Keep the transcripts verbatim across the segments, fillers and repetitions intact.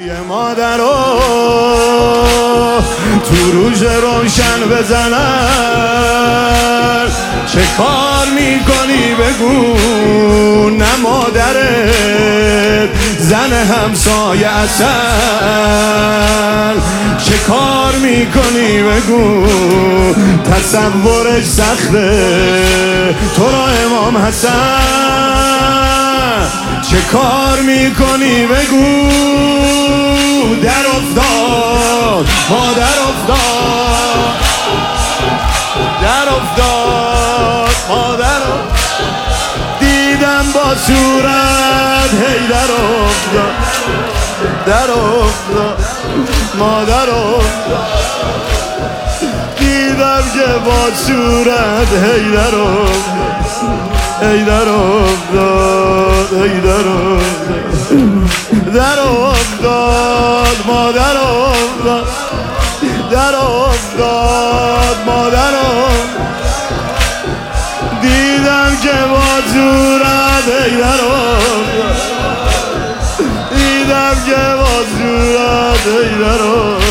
مادر رو تو روز روشن بزنن، چه کار میکنی بگو؟ نه مادرت زن همسایه اصل، چه کار میکنی بگو؟ تصورش سخته تو را امام حسن، چه کار میکنی بگو؟ در افتاد مادر افتاد، در افتاد مادر دیدم با صورت، هی در افتاد در افتاد مادر افتاد، دیدم که با صورت، هی در افتاد ای در افتاد ای در افتاد در افتاد مادر افتاد، در افتاد مادر افتاد، دیدم که با صورت، ای در افتاد، دیدم که با صورت، ای در افتاد.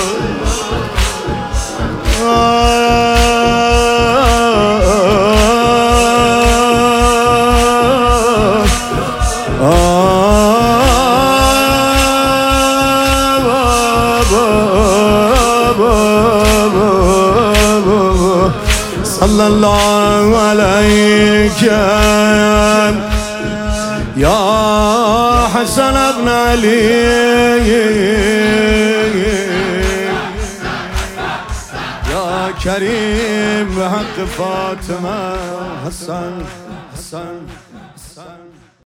صلی الله علیک یا حسن ابن علی، یا کریم به حق فاطمه حسن حسن